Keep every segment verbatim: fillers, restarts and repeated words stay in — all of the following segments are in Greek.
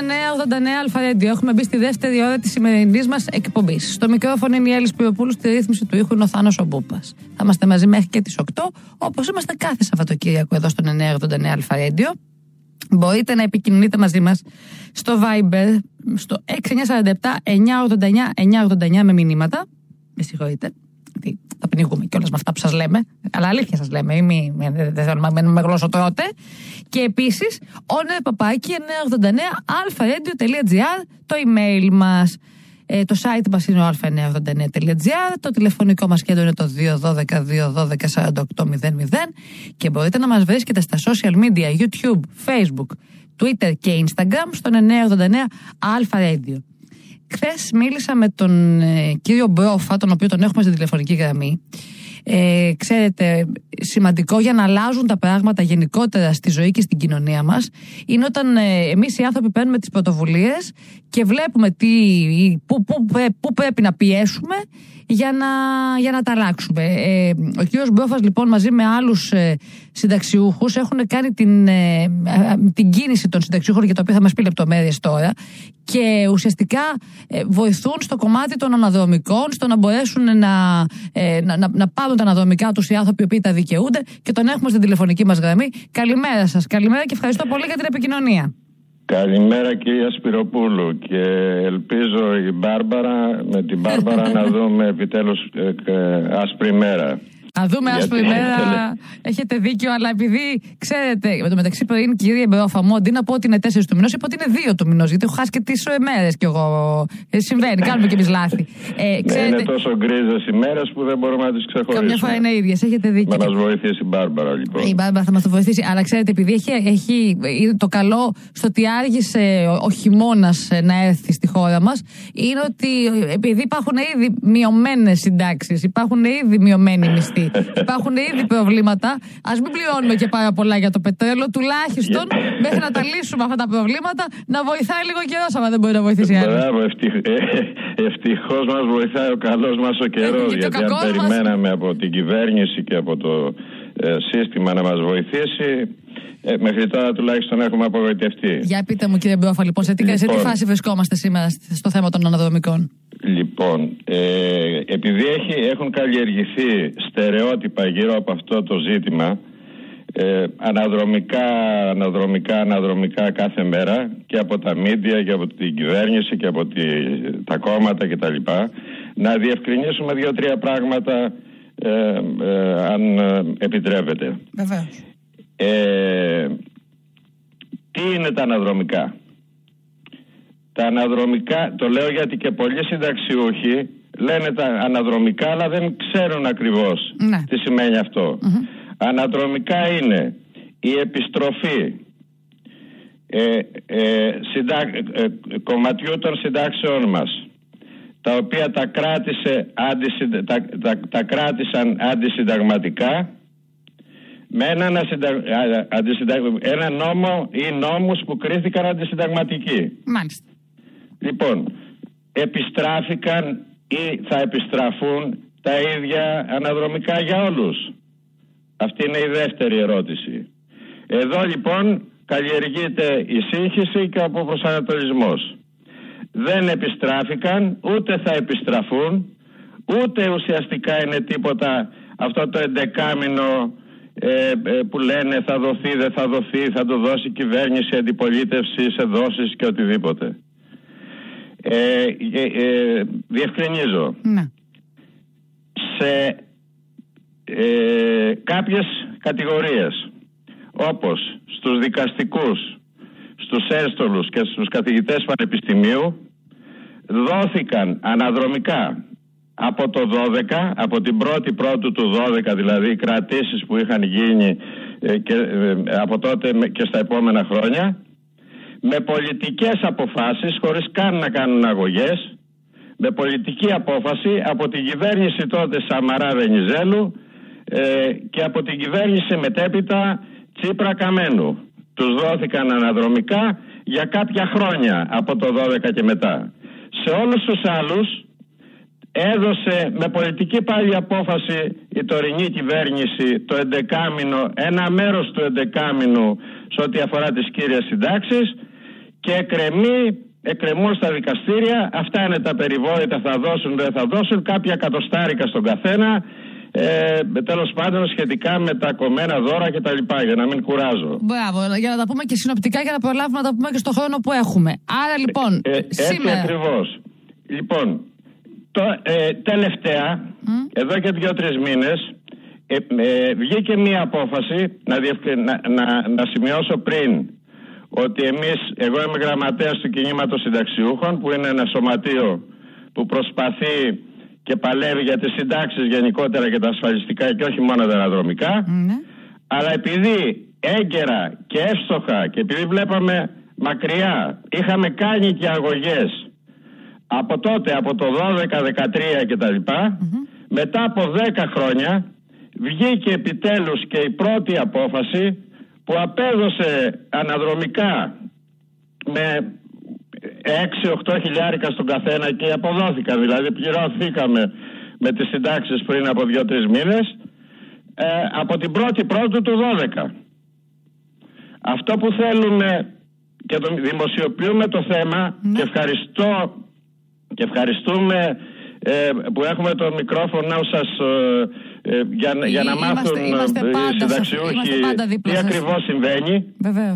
εννέα ογδόντα εννέα Αλφα Radio. Έχουμε μπει στη δεύτερη ώρα της σημερινής μας εκπομπής. Στο μικρόφωνο είναι η Έλλη Σπυροπούλου, στη ρύθμιση του ήχου είναι ο Θάνος ο Μπούπας. Θα είμαστε μαζί μέχρι και τις οκτώ, όπως είμαστε κάθε Σαββατοκύριακο εδώ στον εννέα ογδόντα εννέα Αλφα Radio. Μπορείτε να επικοινωνείτε μαζί μας στο Viber, στο έξι εννιά τέσσερα επτά εννιά ογδόντα εννιά εννιά ογδόντα εννιά με μηνύματα. Με συγχωρείτε. Θα πνιγούμε κιόλας με αυτά που σας λέμε. Αλλά αλήθεια σας λέμε, δεν θέλω να μένουμε με γλώσσοτρότε. Και επίσης, όνερ παπάκι εννιά ογδόντα εννέα αλφα ρέντιο τελεία τζι άρ το email μας. Ε, το site μας είναι ο αλφα εννιά ογδόντα εννέα τελεία τζι άρ. Το τηλεφωνικό μας κέντρο είναι το δύο ένα δύο δύο ένα δύο σαράντα οκτώ μηδέν μηδέν. Και μπορείτε να μας βρίσκετε στα social media, YouTube, Facebook, Twitter και Instagram στον εννιά ογδόντα εννέα Αλφα Radio. Χθες μίλησα με τον ε, κύριο Μπρόφα, τον οποίο τον έχουμε στην τηλεφωνική γραμμή. Ε, ξέρετε, σημαντικό για να αλλάζουν τα πράγματα γενικότερα στη ζωή και στην κοινωνία μας είναι όταν ε, εμείς οι άνθρωποι παίρνουμε τις πρωτοβουλίες και βλέπουμε τι, που, που, που, που πρέπει να πιέσουμε για να, για να τα αλλάξουμε. Ε, ο κύριος Μπρόφας λοιπόν μαζί με άλλους ε, συνταξιούχους έχουν κάνει την, ε, την κίνηση των συνταξιούχων, για το οποίο θα μας πει λεπτομέρειες τώρα, και ουσιαστικά ε, βοηθούν στο κομμάτι των αναδρομικών, στο να μπορέσουν να, ε, να, να, να πάρουν τα αναδρομικά τους οι άνθρωποι οι οποίοι τα δικαιούνται, και τον έχουμε στην τηλεφωνική μας γραμμή. Καλημέρα σας, καλημέρα και ευχαριστώ πολύ για την επικοινωνία. Καλημέρα κυρία Σπυροπούλου, και ελπίζω η Μπάρμπαρα, με την Μπάρμπαρα να δούμε επιτέλους ε, ε, άσπρη μέρα. Να δούμε άσπρη μέρα, έχετε δίκιο, αλλά επειδή ξέρετε, με το μεταξύ πριν, κύριε Μπρόφα μου, αντί να πω ότι είναι τέσσερις του μηνός, είπα ότι είναι δύο του μηνός, γιατί έχω χάσει και τις μέρες κι εγώ. Ε, συμβαίνει, κάνουμε κι εμείς λάθη. Ε, ξέρετε, είναι τόσο γκρίζες οι μέρες που δεν μπορούμε να τις ξεχωρίσουμε. Καμιά φορά είναι ίδιες, έχετε δίκιο. Να μας βοηθήσει η Μπάρμπαρα λοιπόν. Η Μπάρμπαρα θα μας το βοηθήσει, αλλά ξέρετε, επειδή έχει, έχει το καλό στο ότι άργησε ο, ο χειμώνας να έρθει στη χώρα μας, είναι ότι επειδή υπάρχουν ήδη μειωμένες συντάξεις, υπάρχουν ήδη μειωμένοι μισθοί. Υπάρχουν ήδη προβλήματα. Ας μην πληρώνουμε και πάρα πολλά για το πετρέλαιο. Τουλάχιστον μέχρι να τα λύσουμε αυτά τα προβλήματα, να βοηθάει λίγο καιρός, άμα δεν μπορεί να βοηθήσει άλλο. Μπράβο, ευτυχώς μας βοηθάει ο καλός μας ο καιρός. Ε, γιατί αν περιμέναμε μας... από την κυβέρνηση και από το ε, σύστημα να μας βοηθήσει, ε, μέχρι τώρα τουλάχιστον έχουμε απογοητευτεί. Για πείτε μου, κύριε Μπρόφα, λοιπόν, σε τι, λοιπόν, σε τι φάση βρισκόμαστε σήμερα στο θέμα των αναδρομικών? Λοιπόν, ε, επειδή έχει, έχουν καλλιεργηθεί στερεότυπα γύρω από αυτό το ζήτημα, ε, αναδρομικά, αναδρομικά, αναδρομικά κάθε μέρα, και από τα μίντια και από την κυβέρνηση και από τη, τα κόμματα κτλ. Να διευκρινίσουμε δύο-τρία πράγματα, ε, ε, αν ε, επιτρέπετε. Βεβαίως. Ε, τι είναι τα αναδρομικά? Τα αναδρομικά, το λέω γιατί και πολλοί συνταξιούχοι λένε τα αναδρομικά, αλλά δεν ξέρουν ακριβώς ναι. τι σημαίνει αυτό. Mm-hmm. Αναδρομικά είναι η επιστροφή ε, ε, συντα... ε, κομματιού των συντάξεών μας, τα οποία τα, κράτησε αντισυντα... τα, τα, τα κράτησαν αντισυνταγματικά, με έναν ασυντα... αντισυντα... ένα νόμο ή νόμους που κρίθηκαν αντισυνταγματικοί. Μάλιστα. Λοιπόν, επιστράφηκαν ή θα επιστραφούν τα ίδια αναδρομικά για όλους? Αυτή είναι η δεύτερη ερώτηση. Εδώ λοιπόν καλλιεργείται η σύγχυση και ο προσανατολισμός. Δεν επιστράφηκαν, ούτε θα επιστραφούν, ούτε ουσιαστικά είναι τίποτα αυτό το εντεκάμινο ε, ε, που λένε θα δοθεί, δεν θα δοθεί, θα το δώσει η κυβέρνηση, αντιπολίτευση σε δόσεις και οτιδήποτε. Ε, ε, ε, διευκρινίζω. Ναι. Σε ε, κάποιες κατηγορίες, όπως στους δικαστικούς, στους έστολους και στους καθηγητές πανεπιστημίου, δόθηκαν αναδρομικά από το δώδεκα, από την πρώτη πρώτου του δώδεκα, δηλαδή οι κρατήσεις που είχαν γίνει ε, και, ε, από τότε και στα επόμενα χρόνια, με πολιτικές αποφάσεις, χωρίς καν να κάνουν αγωγές, με πολιτική απόφαση από την κυβέρνηση τότε Σαμαρά Βενιζέλου ε, και από την κυβέρνηση μετέπειτα Τσίπρα Καμένου. Τους δόθηκαν αναδρομικά για κάποια χρόνια από το δώδεκα και μετά. Σε όλους τους άλλους έδωσε με πολιτική πάλι απόφαση η τωρινή κυβέρνηση το εντεκάμηνο, ένα μέρος του εντεκάμηνου σε ό,τι αφορά τις κύριες συντάξεις, και εκκρεμεί, εκκρεμούν στα δικαστήρια. Αυτά είναι τα περιβόητα, θα δώσουν, δεν θα δώσουν, κάποια εκατοστάρικα στον καθένα. Ε, τέλος πάντων σχετικά με τα κομμένα δώρα και τα λοιπά, για να μην κουράζω. Μπράβο, για να τα πούμε και συνοπτικά, για να προλάβουμε να τα πούμε και στο χρόνο που έχουμε. Άρα λοιπόν, ε, ε, σήμερα... Έτσι ακριβώς. Λοιπόν, το, ε, τελευταία, mm. εδώ και δύο-τρεις μήνες, ε, ε, βγήκε μία απόφαση, να, διευκ... να, να, να σημειώσω πριν, ότι εμείς, εγώ είμαι γραμματέας του κινήματος συνταξιούχων, που είναι ένα σωματείο που προσπαθεί και παλεύει για τις συντάξεις γενικότερα και τα ασφαλιστικά και όχι μόνο τα αναδρομικά. Mm. Αλλά επειδή έγκαιρα και εύστοχα και επειδή βλέπαμε μακριά, είχαμε κάνει και αγωγές από τότε, από το δώδεκα δεκατρία και τα λοιπά, mm-hmm. μετά από δέκα χρόνια βγήκε επιτέλους και η πρώτη απόφαση που απέδωσε αναδρομικά με έξι οχτώ χιλιάρικα στον καθένα και αποδόθηκαν, δηλαδή πληρωθήκαμε με τις συντάξεις πριν από δύο-τρεις μήνες, ε, από την πρώτη πρώτου του δώδεκα. Αυτό που θέλουμε και το δημοσιοποιούμε το θέμα, ναι. και ευχαριστώ και ευχαριστούμε ε, που έχουμε το μικρόφωνο σας ε, ε, για, Ή, για να είμαστε, μάθουν είμαστε οι συνταξιούχοι τι ακριβώς συμβαίνει. Βεβαίως.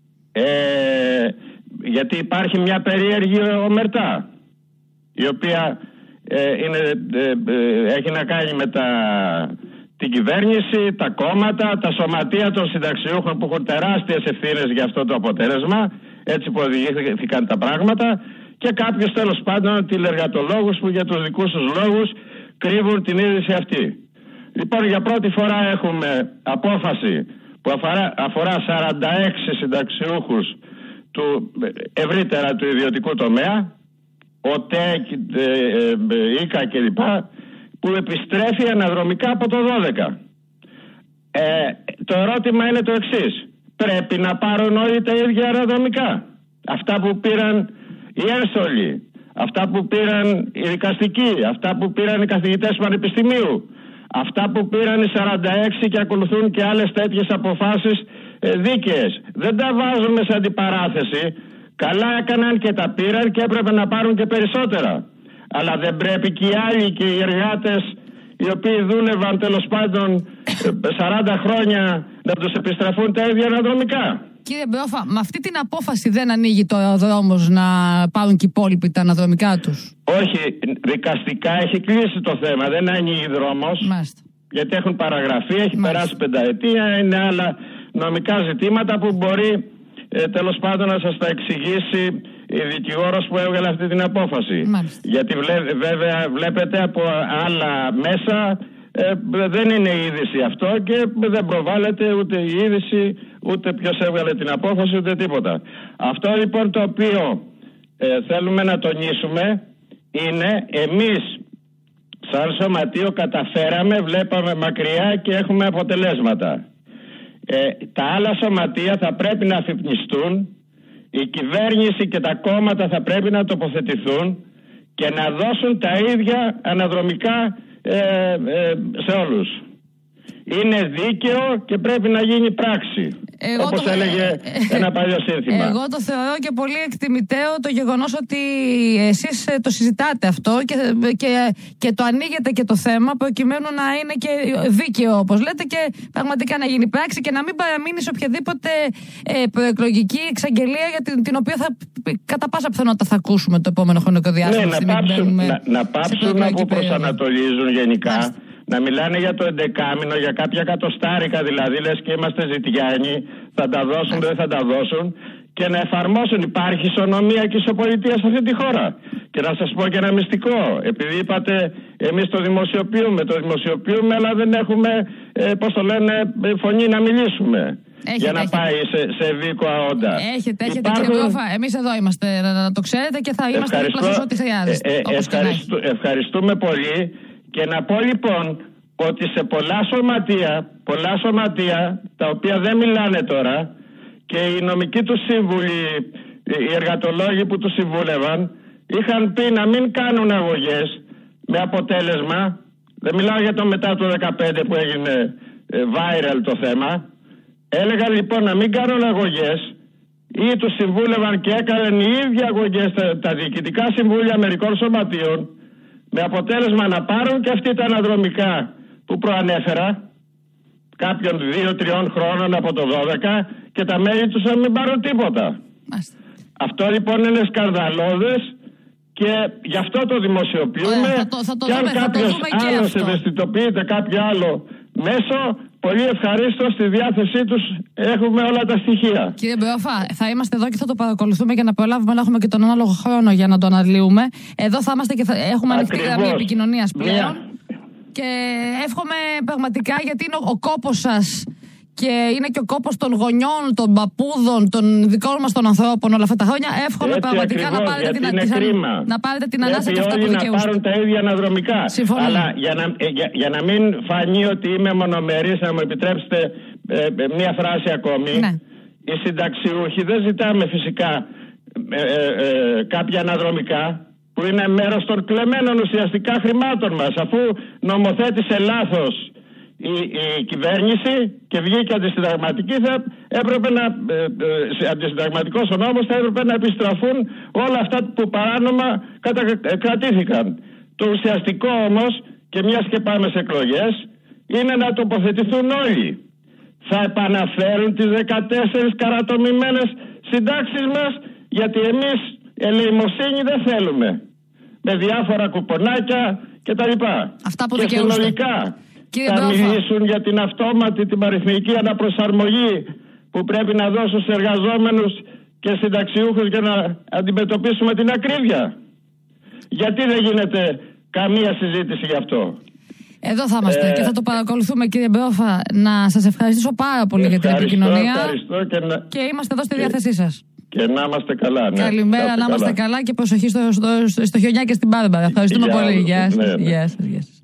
Ε, γιατί υπάρχει μια περίεργη ομερτά, η οποία ε, είναι, ε, ε, έχει να κάνει με τα, την κυβέρνηση, τα κόμματα, τα σωματεία των συνταξιούχων που έχουν τεράστιες ευθύνες για αυτό το αποτέλεσμα, έτσι που οδηγήθηκαν τα πράγματα, και κάποιους τέλος πάντων τηλεργατολόγους που για τους δικούς τους λόγους κρύβουν την είδηση αυτή. Λοιπόν, για πρώτη φορά έχουμε απόφαση που αφορά, αφορά σαράντα έξι συνταξιούχους του, ευρύτερα του ιδιωτικού τομέα, ΟΤΕ, ΙΚΑ κλπ, που επιστρέφει αναδρομικά από το δώδεκα. Ε, το ερώτημα είναι το εξής: πρέπει να πάρουν όλοι τα ίδια αναδρομικά? Αυτά που πήραν οι ένσωλοι, αυτά που πήραν οι δικαστικοί, αυτά που πήραν οι καθηγητές πανεπιστημίου, αυτά που πήραν οι σαράντα έξι και ακολουθούν και άλλες τέτοιες αποφάσεις δίκαιες. Δεν τα βάζουμε σε αντιπαράθεση. Καλά έκαναν και τα πήραν και έπρεπε να πάρουν και περισσότερα. Αλλά δεν πρέπει και οι άλλοι και οι εργάτες οι οποίοι δούλευαν τέλος πάντων σαράντα χρόνια να τους επιστραφούν τα ίδια αναδρομικά? Κύριε Μπρόφα, με αυτή την απόφαση δεν ανοίγει το δρόμος να πάρουν και οι υπόλοιποι τα αναδρομικά τους? Όχι, δικαστικά έχει κλείσει το θέμα, δεν ανοίγει δρόμος. Μάλιστα. Γιατί έχουν παραγραφεί, έχει Μάλιστα. περάσει πενταετία, είναι άλλα νομικά ζητήματα που μπορεί ε, τέλος πάντων να σας τα εξηγήσει η δικηγόρος που έβγαλε αυτή την απόφαση. Μάλιστα. Γιατί βλέ, βέβαια βλέπετε από άλλα μέσα ε, δεν είναι είδηση αυτό και δεν προβάλλεται ούτε η είδηση, ούτε ποιος έβγαλε την απόφαση, ούτε τίποτα. Αυτό λοιπόν το οποίο ε, θέλουμε να τονίσουμε είναι εμείς σαν σωματείο καταφέραμε, βλέπαμε μακριά και έχουμε αποτελέσματα. Ε, τα άλλα σωματεία θα πρέπει να αφυπνιστούν, η κυβέρνηση και τα κόμματα θα πρέπει να τοποθετηθούν και να δώσουν τα ίδια αναδρομικά ε, ε, σε όλους. Είναι δίκαιο και πρέπει να γίνει πράξη. Εγώ όπως το... έλεγε ένα παλιό σύνθημα. Εγώ το θεωρώ και πολύ εκτιμητέο το γεγονός ότι εσείς το συζητάτε αυτό και, και, και το ανοίγετε και το θέμα προκειμένου να είναι και δίκαιο, όπως λέτε, και πραγματικά να γίνει πράξη και να μην παραμείνει σε οποιαδήποτε ε, προεκλογική εξαγγελία για την, την οποία θα, κατά πάσα πιθανότητα θα ακούσουμε το επόμενο χρονικό διάστημα. Ναι, να πάψουν, να, να πάψουν να που προσανατολίζουν γενικά. Μάλιστα. Να μιλάνε για το εντεκάμηνο, για κάποια κατοστάρικα δηλαδή, λες και είμαστε ζητιάνοι, θα τα δώσουν, δεν θα τα δώσουν, και να εφαρμόσουν. Υπάρχει ισονομία και ισοπολιτεία σε αυτή τη χώρα. Και να σας πω και ένα μυστικό, επειδή είπατε εμείς το δημοσιοποιούμε, το δημοσιοποιούμε αλλά δεν έχουμε, ε, πώς το λένε, φωνή να μιλήσουμε. Έχετε, για να έχετε. πάει σε, σε βίκοα όντα. Έχετε, έχετε. Υπάρχουν... Κύριε Μπρόφα, εμείς εδώ είμαστε, να, να το ξέρετε, και θα είμαστε δίπλα σε ό,τι χρειάζεται. Ε, ε, ευχαριστού, ευχαριστούμε πολύ. Και να πω λοιπόν ότι σε πολλά σωματεία, πολλά σωματεία τα οποία δεν μιλάνε τώρα, και οι νομικοί του σύμβουλοι, οι εργατολόγοι που τους συμβούλευαν, είχαν πει να μην κάνουν αγωγές, με αποτέλεσμα, δεν μιλάω για το μετά το δεκαπέντε που έγινε viral το θέμα, έλεγαν λοιπόν να μην κάνουν αγωγές, ή τους συμβούλευαν και έκαναν οι ίδιοι αγωγές τα, τα διοικητικά συμβούλια μερικών σωματείων, με αποτέλεσμα να πάρουν και αυτοί τα αναδρομικά που προανέφερα, κάποιων δύο-τριών χρόνων από το δώδεκα, και τα μέλη τους να μην πάρουν τίποτα. Μάλιστα. Αυτό λοιπόν είναι σκανδαλώδες και γι' αυτό το δημοσιοποιούμε. Ε, θα το, θα το και δούμε, αν κάποιος άλλος ευαισθητοποιείται κάποιο άλλο μέσο, πολύ ευχαρίστως, στη διάθεσή τους έχουμε όλα τα στοιχεία. Κύριε Μπεόφα, θα είμαστε εδώ και θα το παρακολουθούμε για να προλάβουμε να έχουμε και τον ανάλογο χρόνο για να το αναλύουμε. Εδώ θα είμαστε και θα έχουμε ανοιχτή γραμμή επικοινωνίας πλέον. Μια... Και εύχομαι πραγματικά, γιατί είναι ο, ο κόπος σας και είναι και ο κόπος των γονιών, των παππούδων, των δικών μας των ανθρώπων όλα αυτά τα χρόνια. Εύχομαι έτσι πραγματικά ακριβώς, να πάρετε την, να πάρετε την ανάσα και αυτά που δικαιούστε. Να πάρουν τα ίδια αναδρομικά. Συμφωνώ. Αλλά για να, για, για να μην φανεί ότι είμαι μονομερής, να μου επιτρέψετε ε, μία φράση ακόμη. Ναι. Οι συνταξιούχοι δεν ζητάμε φυσικά ε, ε, ε, κάποια αναδρομικά που είναι μέρος των κλεμμένων ουσιαστικά χρημάτων μας, αφού νομοθέτησε λάθος η, η κυβέρνηση και βγήκε αντισυνταγματική, θα έπρεπε να, ε, ε, αντισυνταγματικός ο νόμος, θα έπρεπε να επιστραφούν όλα αυτά που παράνομα κατακρατήθηκαν. Το ουσιαστικό όμως, και μιας και πάμε σε εκλογές, είναι να τοποθετηθούν όλοι. Θα επαναφέρουν τις δεκατέσσερις καρατομημένες συντάξεις μας, γιατί εμείς ελεημοσύνη δεν θέλουμε, με διάφορα κουπονάκια κτλ. Αυτά που και συνολικά Κύριε θα Μπρόφα. μιλήσουν για την αυτόματη, την αριθμητική αναπροσαρμογή που πρέπει να δώσουν στους εργαζόμενους και συνταξιούχους για να αντιμετωπίσουμε την ακρίβεια. Γιατί δεν γίνεται καμία συζήτηση γι' αυτό? Εδώ θα είμαστε ε, και θα το παρακολουθούμε, κύριε Μπρόφα. Να σας ευχαριστήσω πάρα πολύ για την επικοινωνία. Ευχαριστώ και, να... και είμαστε εδώ στη διάθεσή σας. Και να είμαστε καλά. Ναι. Καλημέρα, να είμαστε καλά. καλά και προσοχή στο, στο, στο, στο χιονιά και στην Μπάρμπαρα. Ευχαριστούμε για πολύ. Γεια σας. Ναι, ναι. Γεια σας.